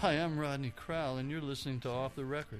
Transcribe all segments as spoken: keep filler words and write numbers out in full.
Hi, I'm Rodney Crowell, and you're listening to Off the Record.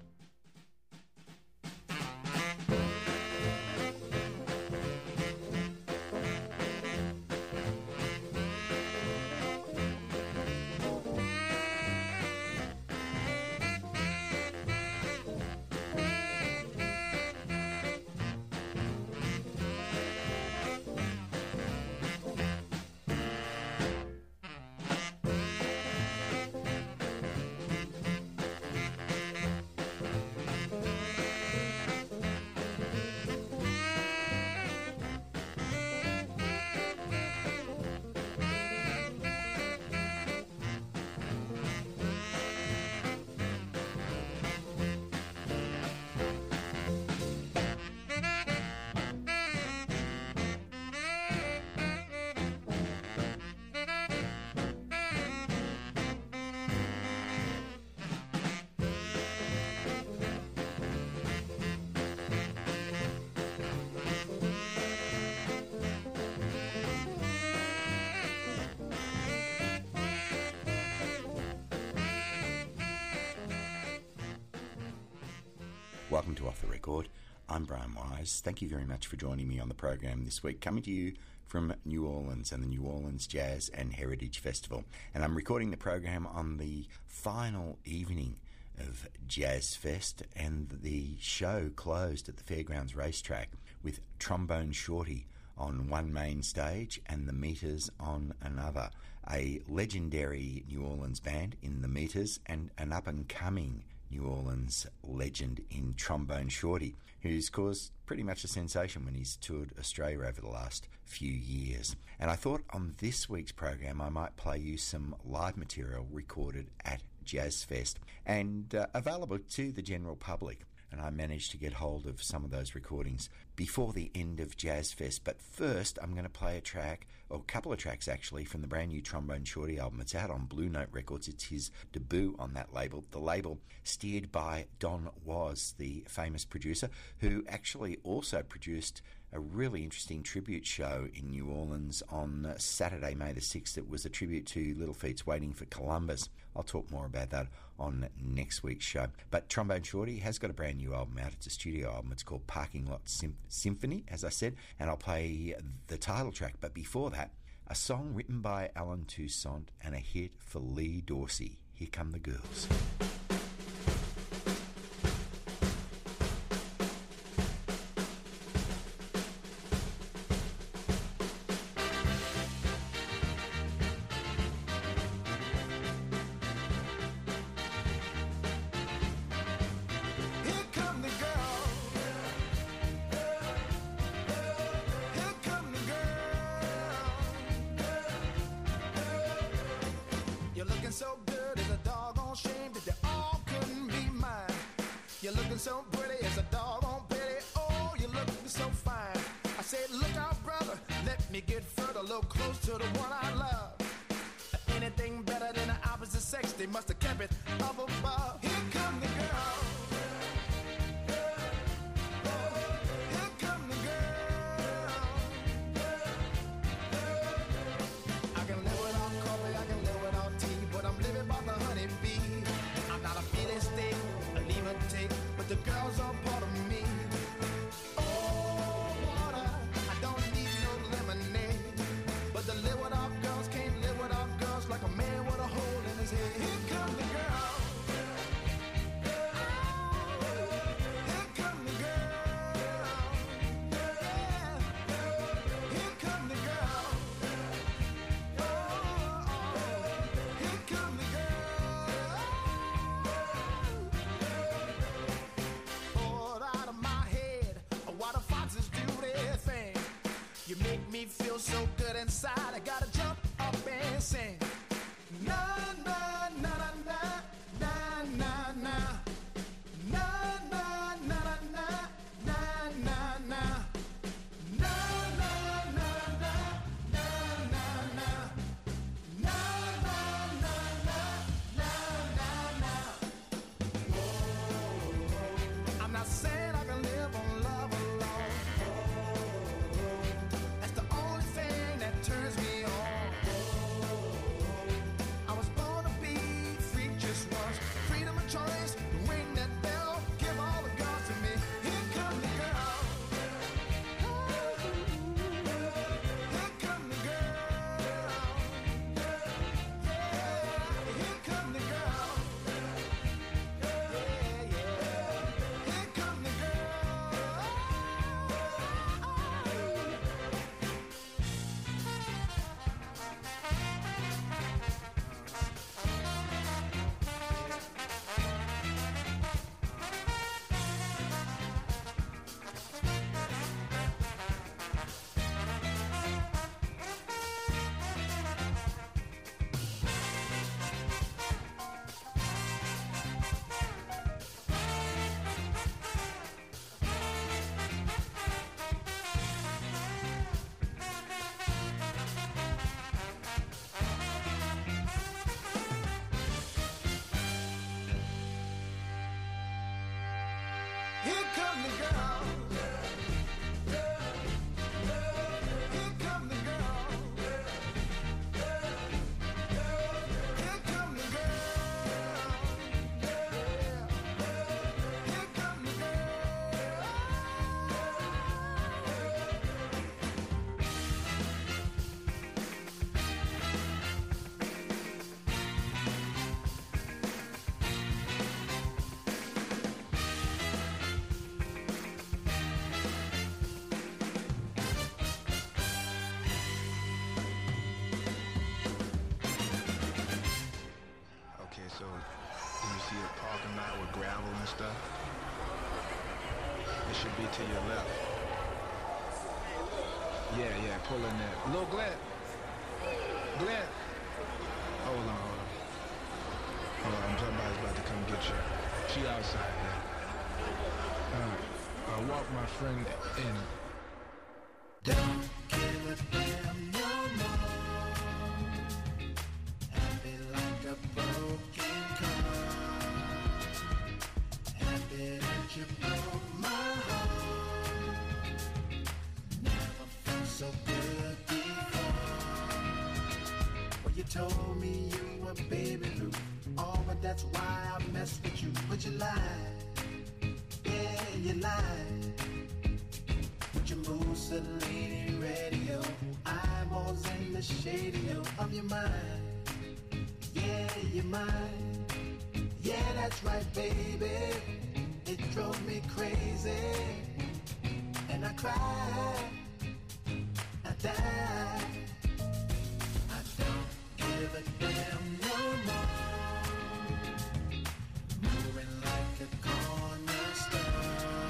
Welcome to Off the Record. I'm Brian Wise. Thank you very much for joining me on the program this week, coming to you from New Orleans and the New Orleans Jazz and Heritage Festival. And I'm recording the program on the final evening of Jazz Fest, and the show closed at the Fairgrounds Racetrack with Trombone Shorty on one main stage and the Meters on another. A legendary New Orleans band in the Meters and an up-and-coming New Orleans legend in Trombone Shorty, who's caused pretty much a sensation when he's toured Australia over the last few years. And I thought on this week's program I might play you some live material recorded at Jazz Fest and uh, available to the general public. And I managed to get hold of some of those recordings before the end of Jazz Fest. But first, I'm going to play a track, or a couple of tracks actually, from the brand new Trombone Shorty album. It's out on Blue Note Records. It's his debut on that label. The label steered by Don Was, the famous producer, who actually also produced a really interesting tribute show in New Orleans on Saturday, May the sixth. It was a tribute to Little Feat's Waiting for Columbus. I'll talk more about that on next week's show. But Trombone Shorty has got a brand new album out. It's a studio album. It's called Parking Lot Sym- Symphony, as I said, and I'll play the title track. But before that, a song written by Alan Toussaint and a hit for Lee Dorsey. Here Come the Girls. So pretty as a doggone pity. Oh, you look so fine. I said, look out, brother. Let me get further, a little close to the one I love. Anything better than the opposite sex, they must have kept it up above. Here come the girl. Here come the girl. I can live without coffee, I can live without tea, but I'm living by the honeybee. I'm not a feeling state, a leave and take, but the girls are part of me. Oh, water, I don't need no lemonade, but the live without girls can't live without girls like a man with a hole in his head. Here come the girl. Here come the girl. Yeah. Here come the girl. Oh, here come the girl. You make me feel so good inside. I gotta jump up and sing. Na na na na na na na na na na na na na na na na. I'm not saying I can live on love alone. That's the only thing that turns me on. I was born to be stuff. It should be to your left. Yeah, yeah, pull in there. Little Glenn. Glenn. Hold on, hold on. Hold on, somebody's about to come get you. She outside there. Alright, I'll walk my friend in. Don't give a damn no more. Happy like a broken car. Happy that you broke my heart. Never felt so good before. Well, you told me you were baby Lou. Oh, but that's why I mess with you. But you lied. Yeah, you lied. With your Mussolini radio, eyeballs in the shady of your mind. Yeah, your mind. Yeah, that's right, baby. It drove me crazy. And I cried. I died. I don't give a damn no more. Moving like a cornerstone.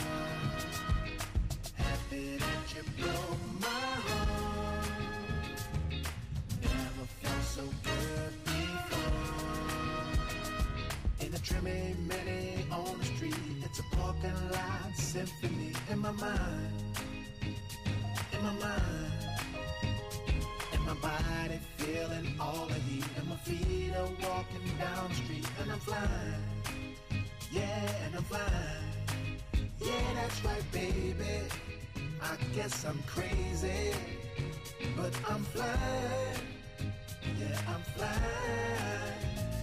Happy that you broke my heart. Never felt so good before. In a trimmy mini on the street, it's a parking lot symphony in my mind. In my mind. In my body feeling all the heat. And my feet are walking down the street. And I'm flying. Yeah, and I'm flying. Yeah, that's right, baby. I guess I'm crazy, but I'm flying. Yeah, I'm flying.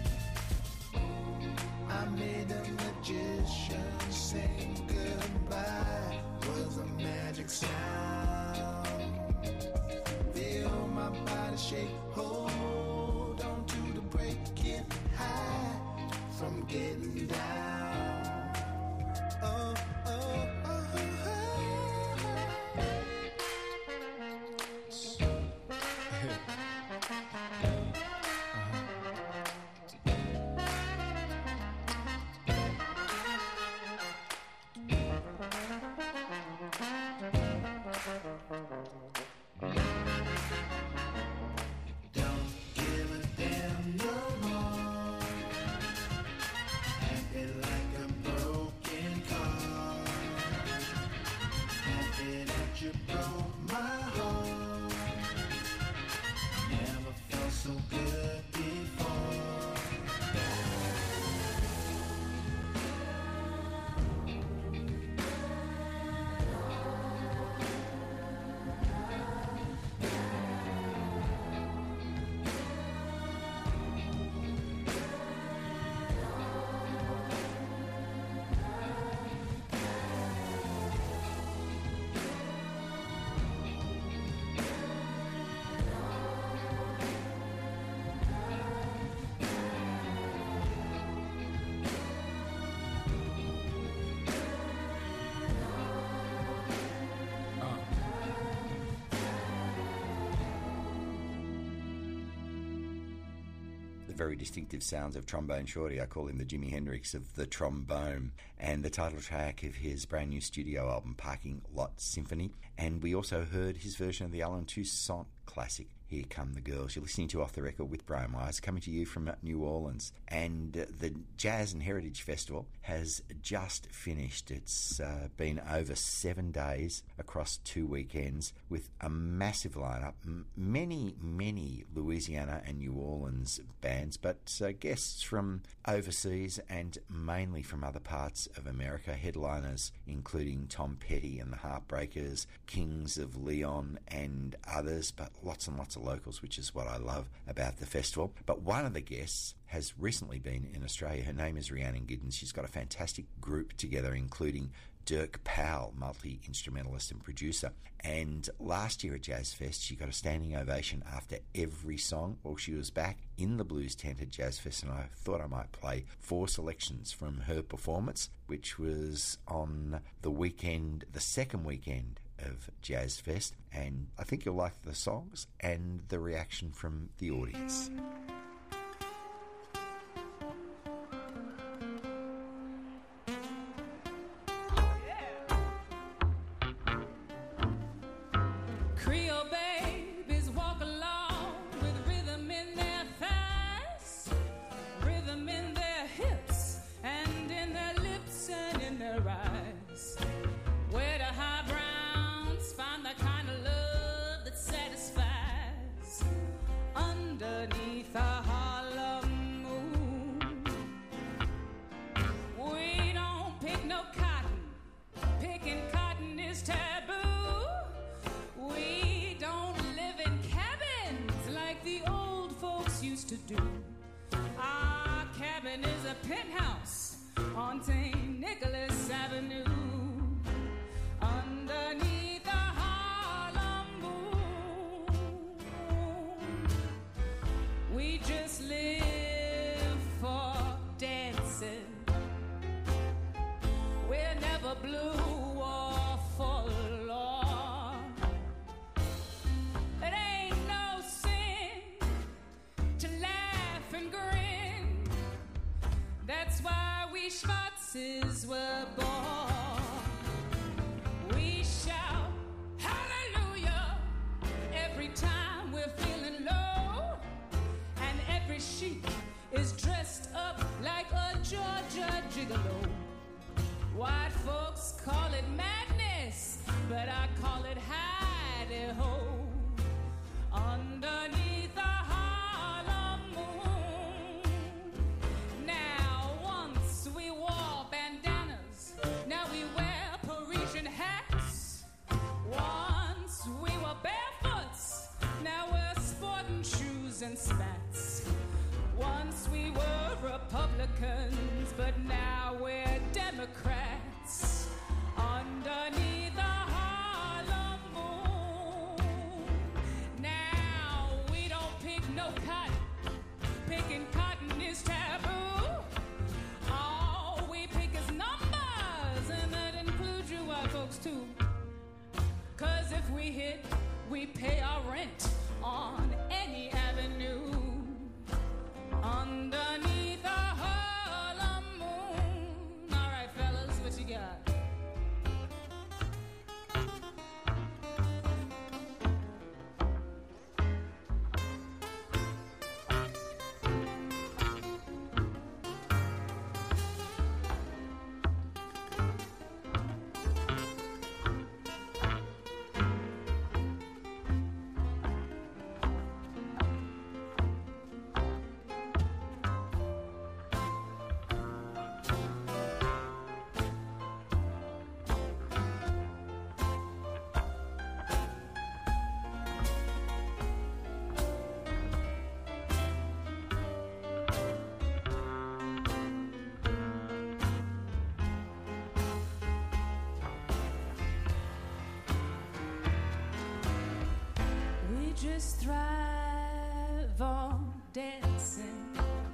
I made a magician sing goodbye. Was a magic sound. Feel my body shake. Hold on to the break. Get high from getting down. Oh, oh, oh, oh. Don't give a damn no more. Happy like a broken car. Happy that you broke my heart. Never felt so good before. Very distinctive sounds of Trombone Shorty. I call him the Jimi Hendrix of the trombone, and the title track of his brand new studio album, Parking Lot Symphony. And we also heard his version of the Alan Toussaint classic, Here Come the Girls. You're listening to Off the Record with Brian Wise, coming to you from New Orleans. And the Jazz and Heritage Festival has just finished. It's uh, been over seven days across two weekends with a massive lineup. M- many, many Louisiana and New Orleans bands, but uh, guests from overseas and mainly from other parts of America. Headliners including Tom Petty and the Heartbreakers, Kings of Leon and others, but lots and lots of locals, which is what I love about the festival. But one of the guests has recently been in Australia. Her name is Rhiannon Giddens. She's got a fantastic group together, including Dirk Powell, multi-instrumentalist and producer. And last year at Jazz Fest, she got a standing ovation after every song. Well, she was back in the Blues tent at Jazz Fest, and I thought I might play four selections from her performance, which was on the weekend, the second weekend of Jazz Fest. And I think you'll like the songs and the reaction from the audience. on Saint Nicholas Avenue, underneath the Harlem moon. We just live for dancing. We're never blue or forlorn. It ain't no sin to laugh and grin. That's why we Schwarzes were born. We shout hallelujah every time we're feeling low, and every sheep is dressed up like a Georgia gigolo. White folks call it madness, but I call it hidey-ho. Underneath the Harlem moon. Now once we wore bandanas, now we wear Parisian hats. Once we were barefoots, now we're sporting shoes and spats. Once we were Republicans, but now we're Democrats. Underneath the Harlem moon. Now we don't pick no cotton. Picking cotton is taboo. All we pick is numbers, and that includes you white folks too. Cause if we hit, we pay our rent on any avenue. Underneath the Harlem moon. All right, fellas, what you got? Just thrive on dancing.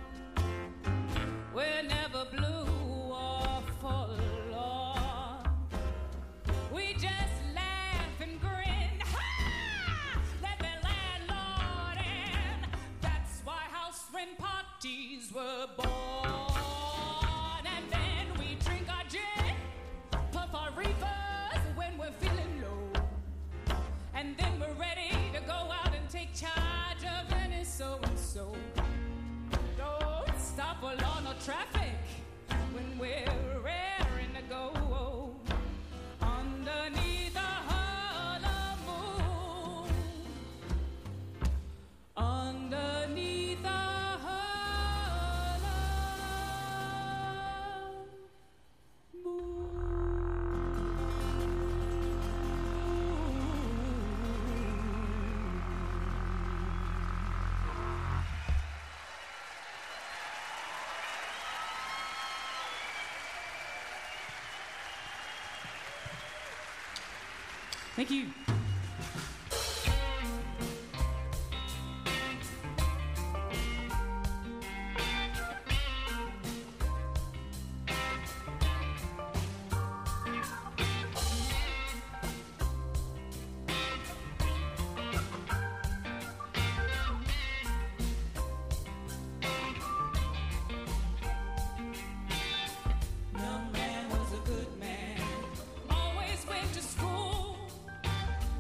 We're never blue or forlorn. We just laugh and grin. Ha! Let the landlord in. That's why house rent parties were born. And then we drink our gin, puff our reefers when we're feeling low. And then we're ready to go out and take charge of any so-and-so. Don't stop for law or traffic when we're raring to go. Underneath the Harlem moon. Underneath the Harlem moon. Thank you. Young man was a good man, always went to school.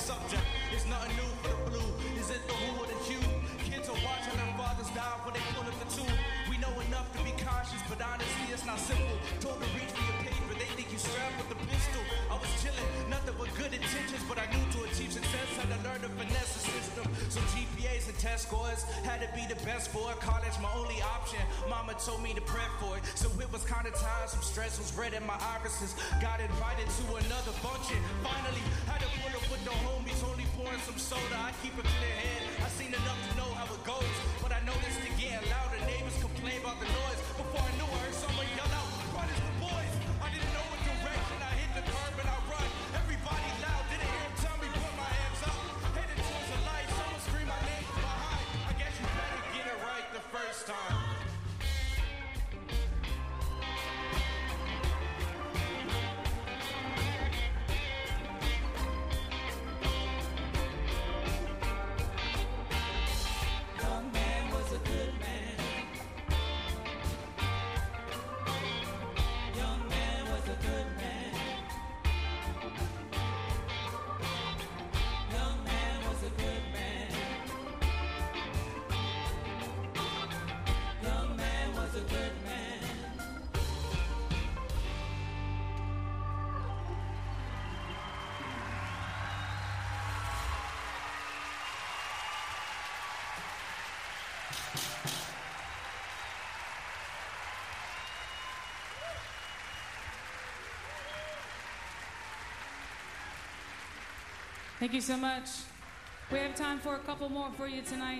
subject. It's nothing new for the blue. Is it the who or the hue? Kids are watching their fathers die when they pull up the tube. We know enough to be cautious, but honestly it's not simple. Told to reach for your paper, they think you strapped with the pistol. I was chilling, nothing but good intentions, but I knew to achieve success had to learn to finesse the system. So G P As and test scores had to be the best for it. College my only option. Mama told me to prep for it, so it was kind of time. Some stress was red in my irises. Got invited to another function. Finally had to pull up with the homies, only pouring some soda. I keep a clear head. I seen enough to know how it goes, but I noticed it getting louder. Neighbors complain about the noise. Before I knew, I heard someone yell out, "Run is the boys!" I didn't know what direction. I hit the curb and I run. Everybody loud, didn't hear him tell me put my hands up. Headed towards the light, someone screamed my name from behind. I guess you better get it right the first time. Young man was a good man. Young man was a good man. Young man was a good man. Young man was a good man. Thank you so much. We have time for a couple more for you tonight.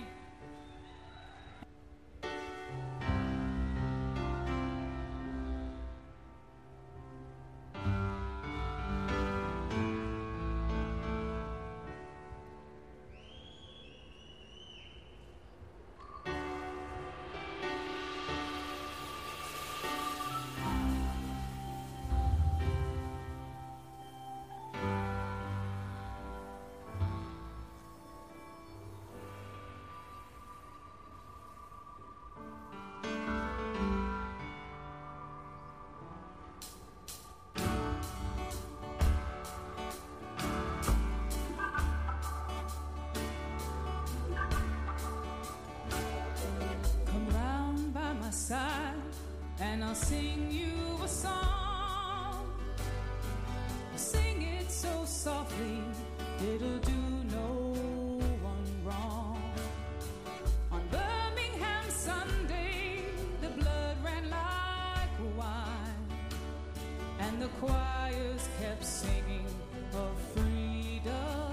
Come round by my side and I'll sing you a song. Sing it so softly, it'll do no one wrong. On Birmingham Sunday, the blood ran like wine, and the choirs kept singing of freedom.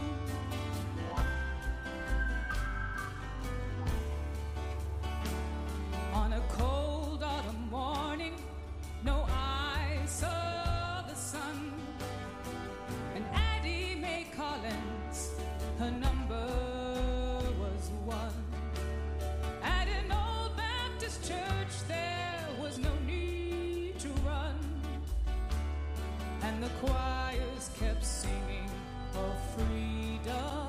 On a cold autumn morning, no eyes saw the sun, and Addie Mae Collins, her number was one. At an old Baptist church there was no need to run, and the choirs kept singing of freedom.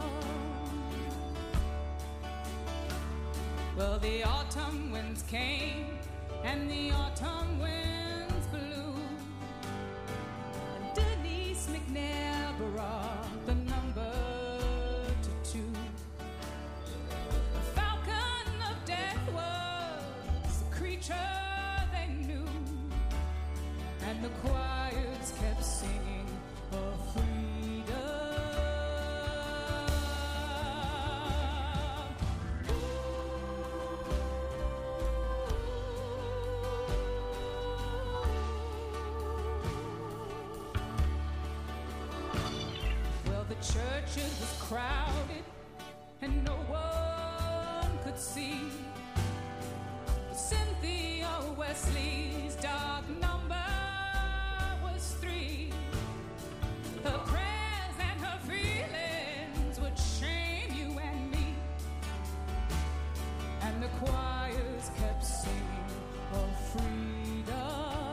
Well, the autumn winds came and the autumn winds blew, and Denise McNair brought the number to two. The falcon of death was the creature they knew, and the choirs kept singing of freedom. Well, the churches was crowded and no one could see. Cynthia Wesley's dark number was three. Her prayers and her feelings would shame you and me, and the choirs kept singing of freedom.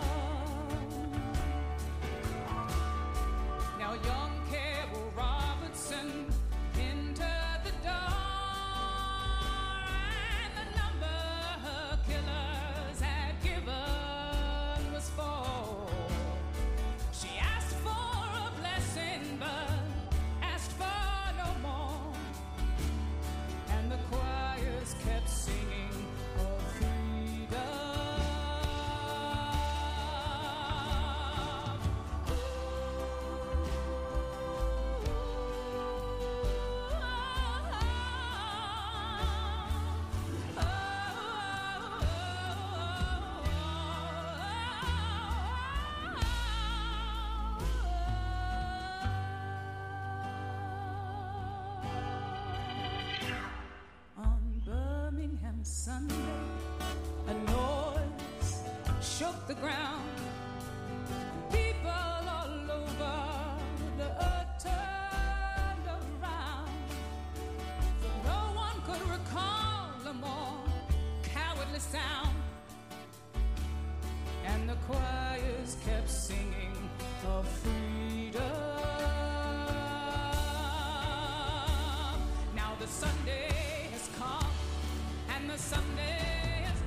Now young Carol Robertson entered Sunday, a noise shook the ground. People all over the earth turned around. No one could recall a more cowardly sound. And the choirs kept singing of freedom. Now the Sunday has come, and the Sunday is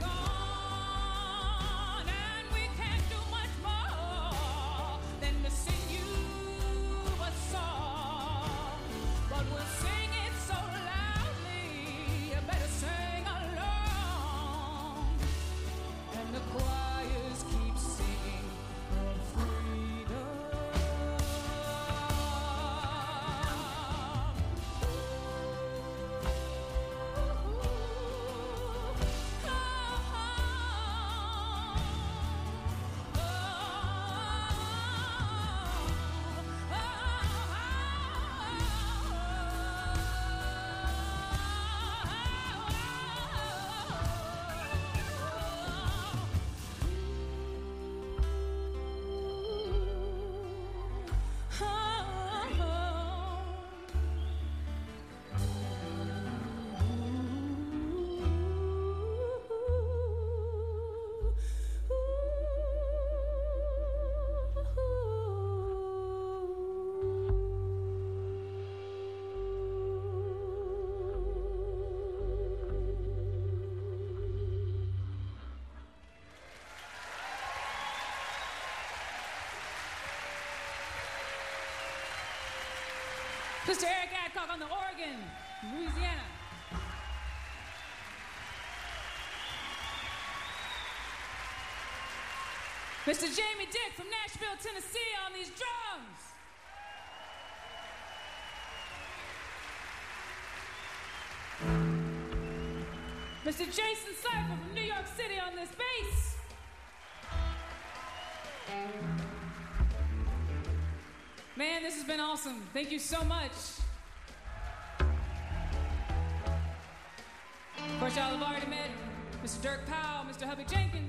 gone, and we can't do much more than to sing you a song. But we'll sing it so loudly, you better sing along. And the choirs keep singing of freedom. Mister Eric Adcock on the organ, Louisiana. Mister Jamie Dick from Nashville, Tennessee on these drums. Mister Jason Cypher from New York City on this bass. Man, this has been awesome. Thank you so much. Of course, y'all have already met Mister Dirk Powell, Mister Hubby Jenkins,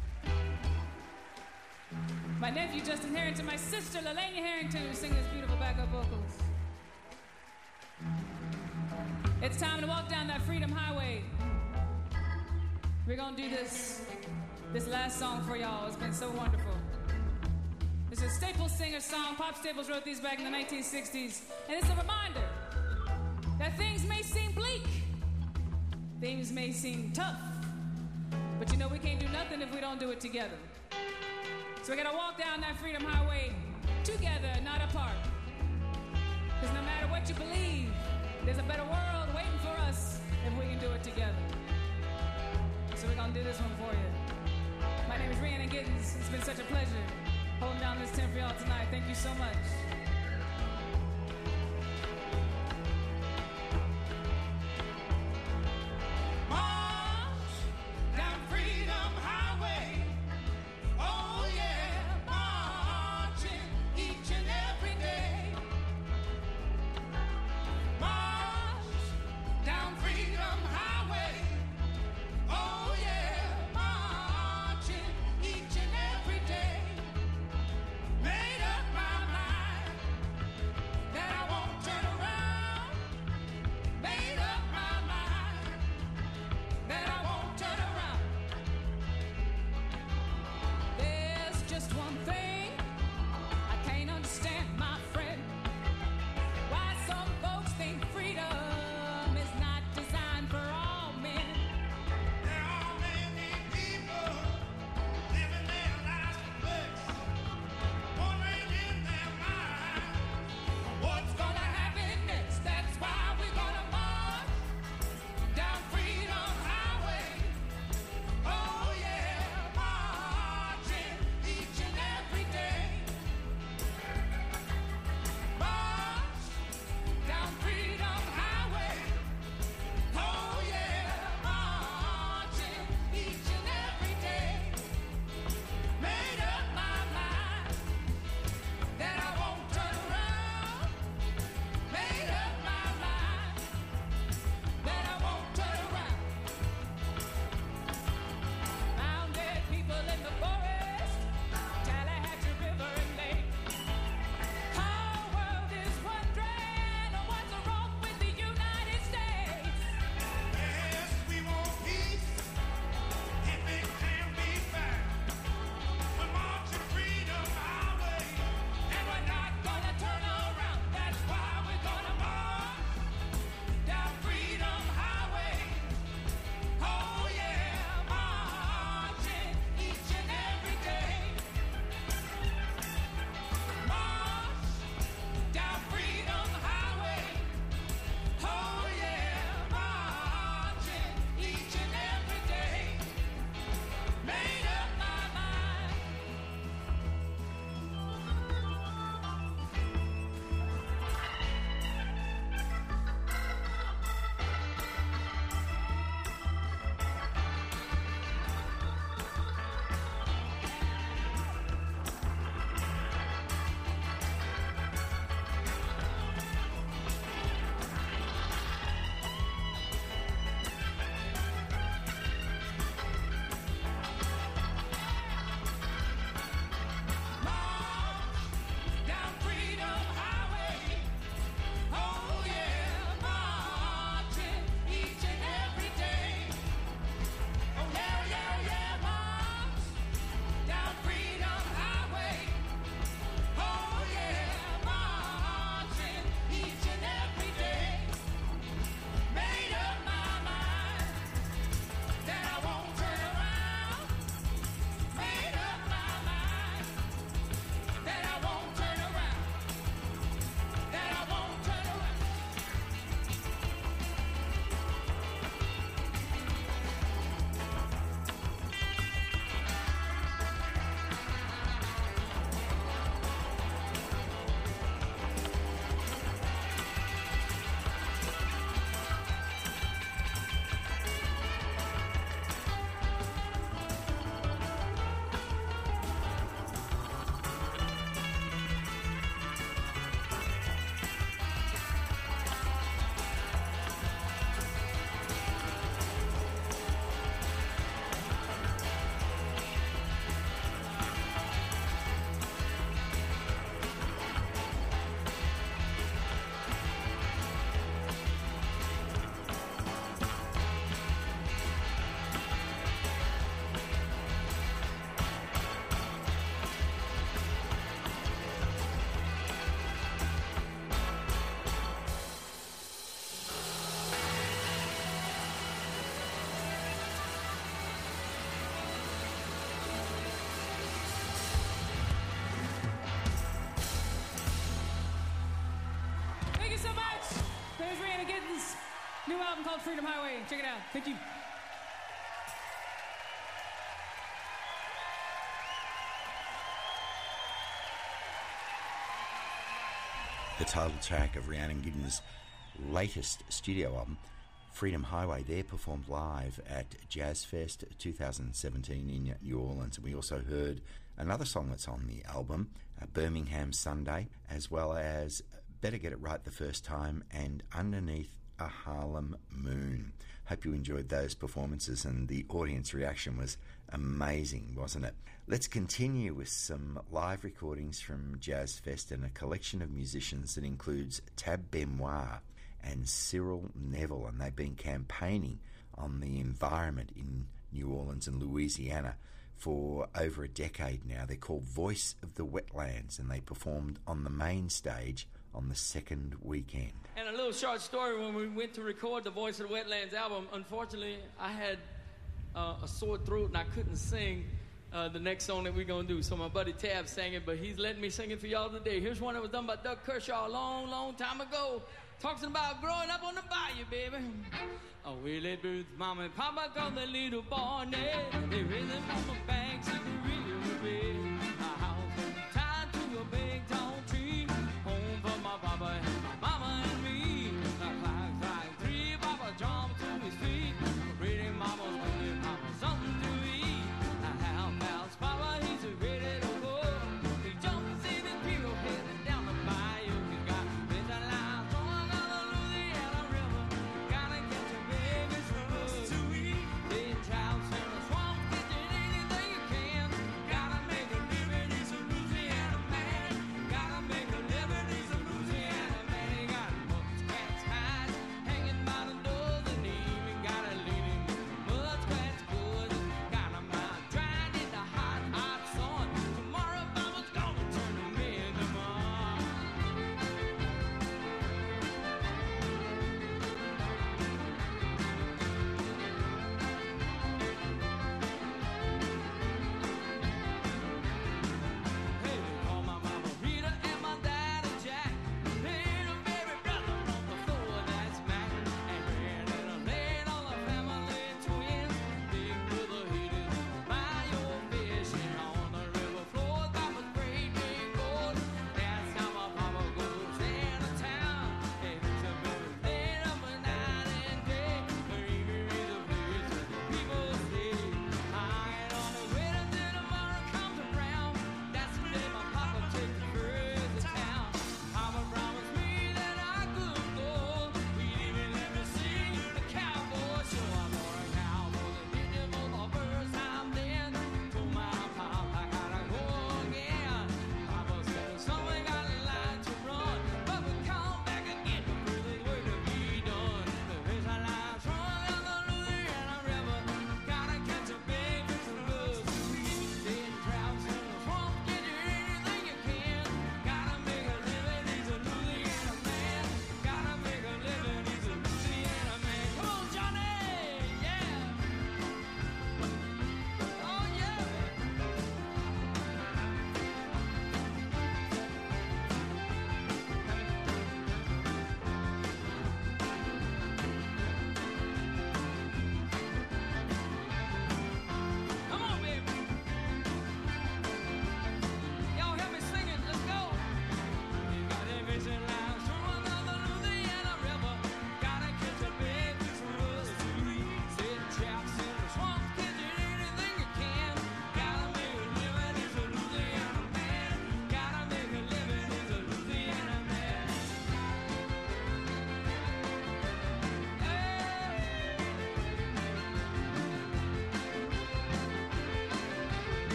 my nephew Justin Harrington, my sister LaLania Harrington, who's singing his beautiful backup vocals. It's time to walk down that freedom highway. We're gonna do this, this last song for y'all. It's been so wonderful. It's a Staples singer song. Pop Staples wrote these back in the nineteen sixties. And it's a reminder that things may seem bleak, things may seem tough, but you know we can't do nothing if we don't do it together. So we gotta walk down that freedom highway together, not apart. Because no matter what you believe, there's a better world waiting for us if we can do it together. So we're gonna do this one for you. My name is Rhiannon Giddens. It's been such a pleasure holding down this tent for y'all tonight. Thank you so much. March down Freedom Highway. Oh yeah, marching each and every day. March down Freedom Highway. Oh yeah, marching each and every day. Made up my mind new album called Freedom Highway. Check it out. Thank you. The title track of Rhiannon Giddens' latest studio album, Freedom Highway, there performed live at Jazz Fest twenty seventeen in New Orleans. And we also heard another song that's on the album, uh, Birmingham Sunday, as well as Better Get It Right the First Time and Underneath a Harlem Moon. Hope you enjoyed those performances, and the audience reaction was amazing, wasn't it? Let's continue with some live recordings from Jazz Fest and a collection of musicians that includes Tab Benoit and Cyril Neville, and they've been campaigning on the environment in New Orleans and Louisiana for over a decade now. They're called Voice of the Wetlands, and they performed on the main stage on the second weekend. And a little short story, when we went to record the Voice of the Wetlands album, unfortunately, I had uh, a sore throat and I couldn't sing uh, the next song that we're going to do. So my buddy Tab sang it, but he's letting me sing it for y'all today. Here's one that was done by Doug Kershaw a long, long time ago. Talking about growing up on the bayou, baby. Oh, Willie Booth's mama and papa got the little boy Ned. They raised him on the banks of the river bed. A house tied to a big tall tree. Home for my papa and my mama and me. Like, like, like three papa jumped to his feet. Pretty mama's giving mama something to eat. A half house papa, he's ready to go. He jumps in his pillow, heading down the bayou. He got better life. Make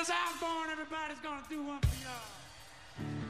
Brothers Osborne, everybody's gonna do one for y'all.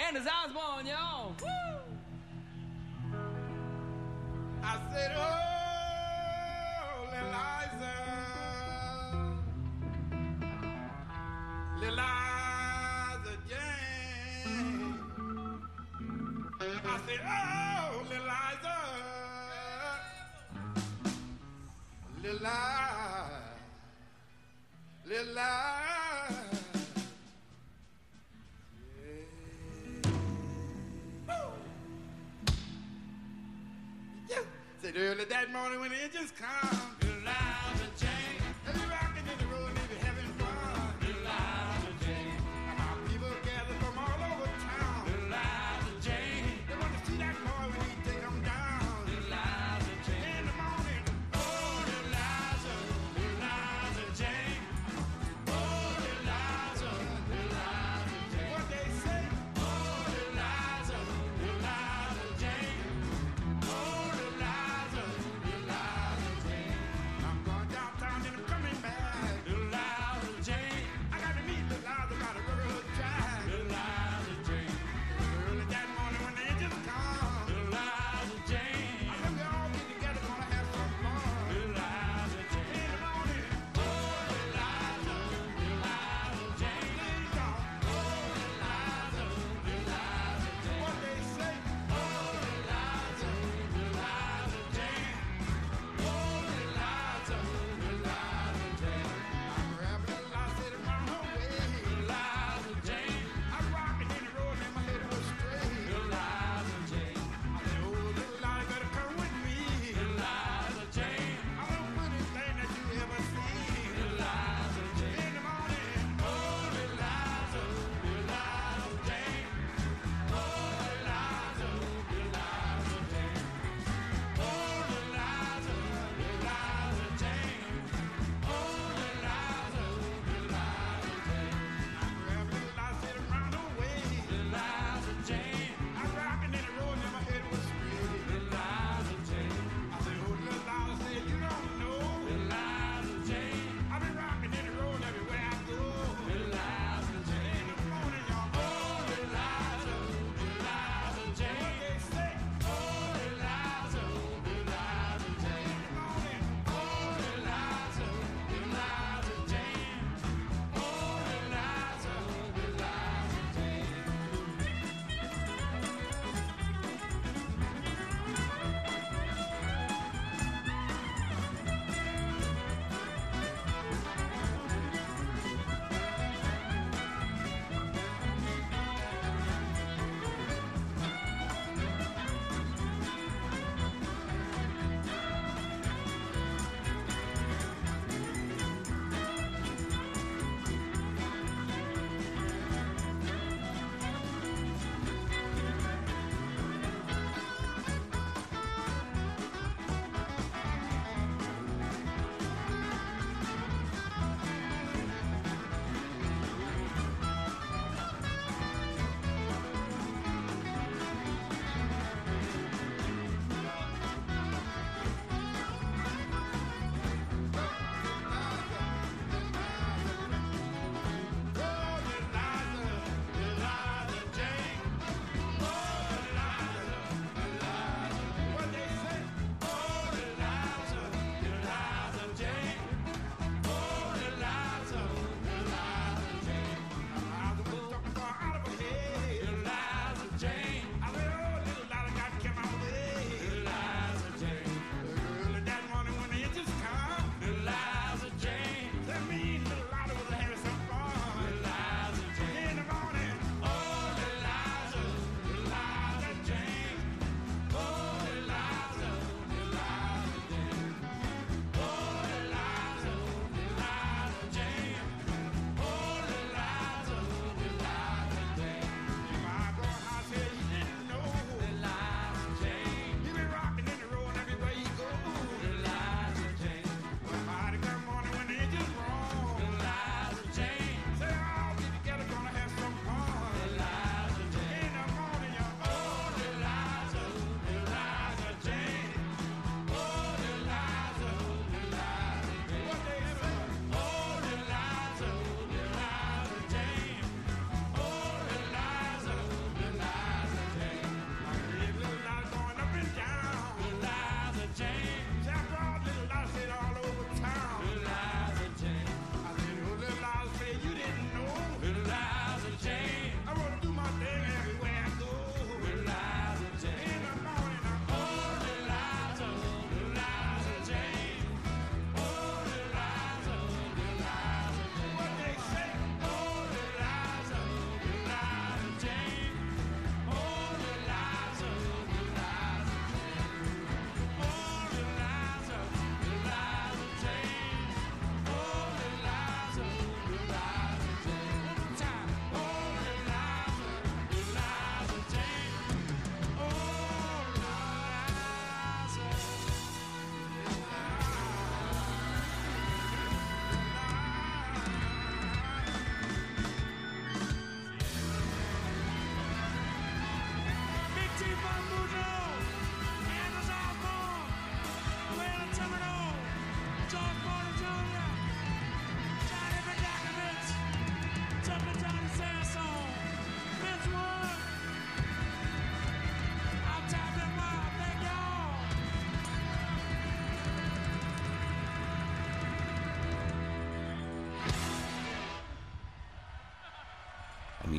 Candace Osborne, y'all. Woo! I said, oh, Eliza, Eliza Jane. I said, oh, Eliza, Eliza, Eliza. Said early that morning when the engines come, Eliza Jane, and we rocking in the road and they be having fun, Eliza Jane. And our people gather from all over town, Eliza Jane. They want to see that boy when he take them down, Eliza Jane. In the morning, oh Eliza, Eliza Jane, oh Eliza, Eliza Jane. What they say, oh Eliza, Eliza Jane. Oh, Eliza, Eliza Jane.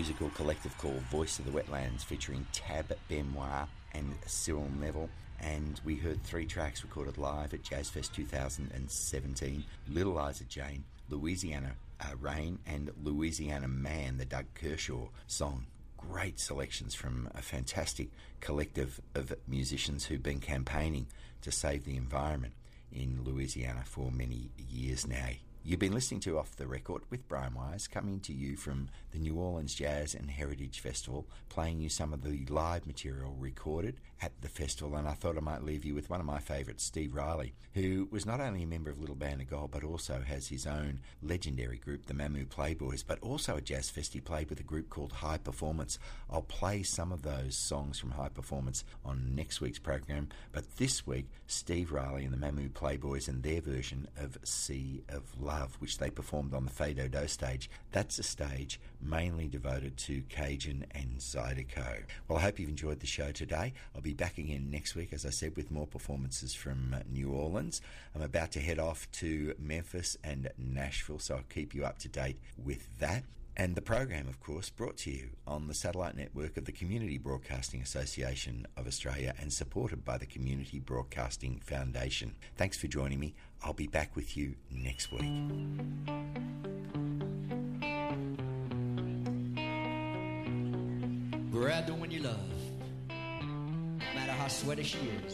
musical collective called Voice of the Wetlands, featuring Tab Benoit and Cyril Neville. And we heard three tracks recorded live at Jazz Fest two thousand seventeen. Little Liza Jane, Louisiana uh, Rain, and Louisiana Man, the Doug Kershaw song. Great selections from a fantastic collective of musicians who've been campaigning to save the environment in Louisiana for many years now. You've been listening to Off the Record with Brian Wise, coming to you from the New Orleans Jazz and Heritage Festival, playing you some of the live material recorded at the festival. And I thought I might leave you with one of my favourites, Steve Riley, who was not only a member of Little Band of Gold, but also has his own legendary group, the Mamou Playboys, but also at Jazz Fest he played with a group called High Performance. I'll play some of those songs from High Performance on next week's program, but this week, Steve Riley and the Mamou Playboys and their version of Sea of Love, which they performed on the Fado Do stage. That's a stage mainly devoted to Cajun and Zydeco. Well, I hope you've enjoyed the show today. I'll be back again next week, as I said, with more performances from New Orleans. I'm about to head off to Memphis and Nashville, so I'll keep you up to date with that. And the program, of course, brought to you on the satellite network of the Community Broadcasting Association of Australia and supported by the Community Broadcasting Foundation. Thanks for joining me. I'll be back with you next week. Grab the one you love, no matter how sweaty she is.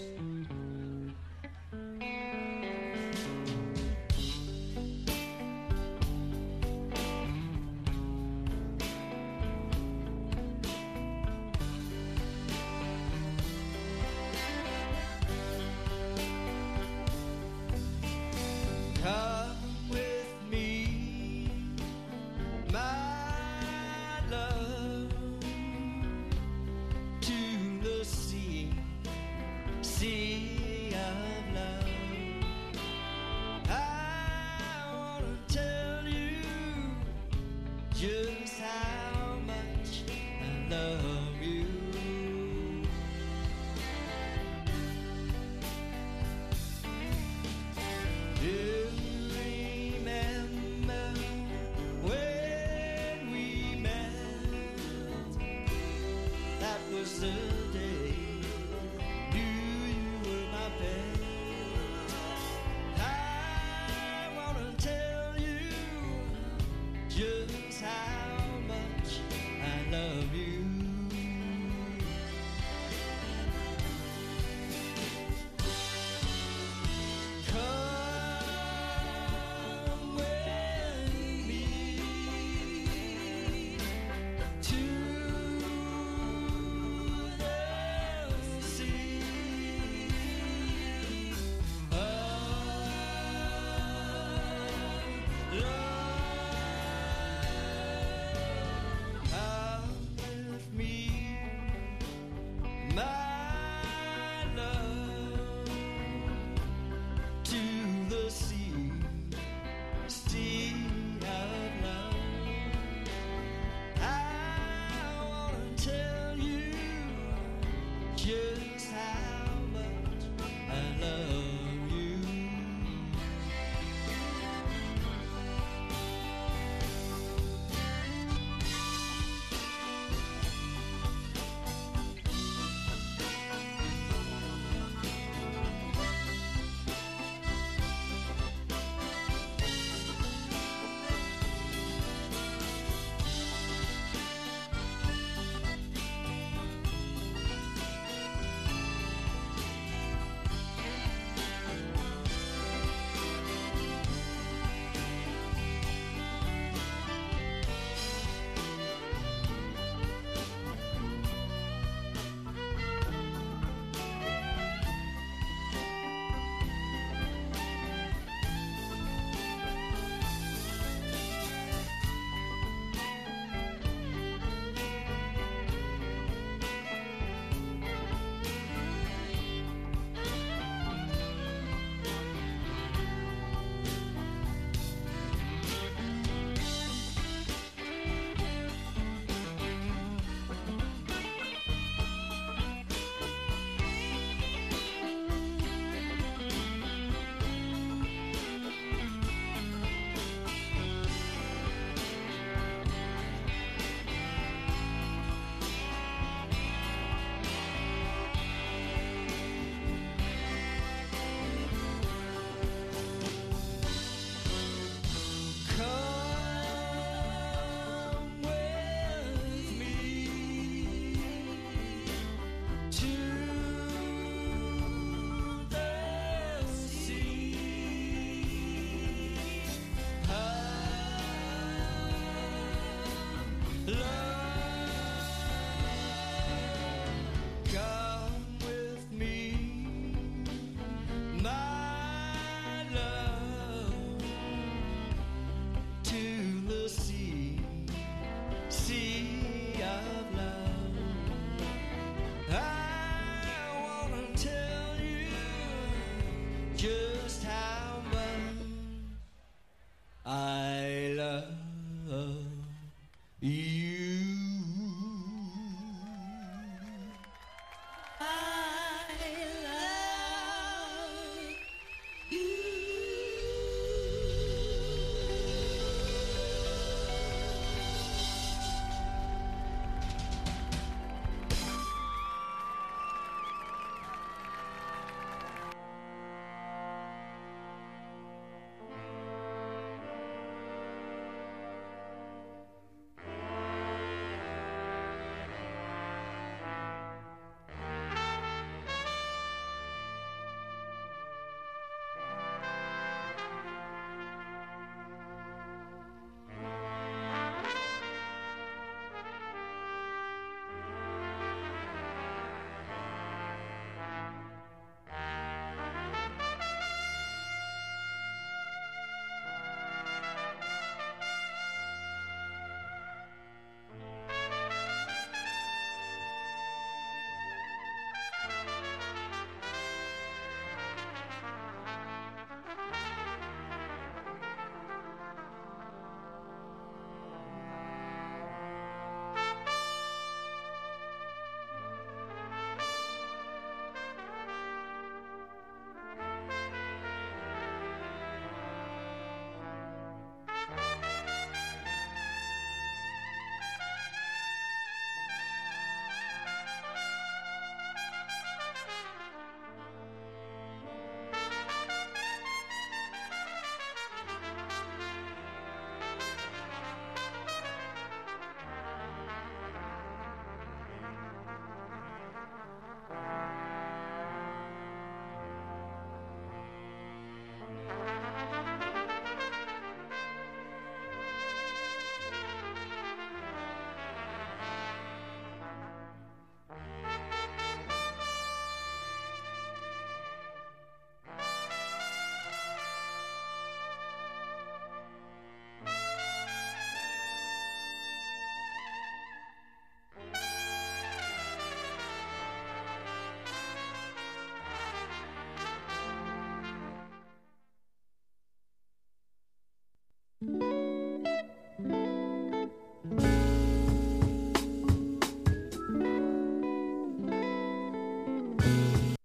Just how much I love you.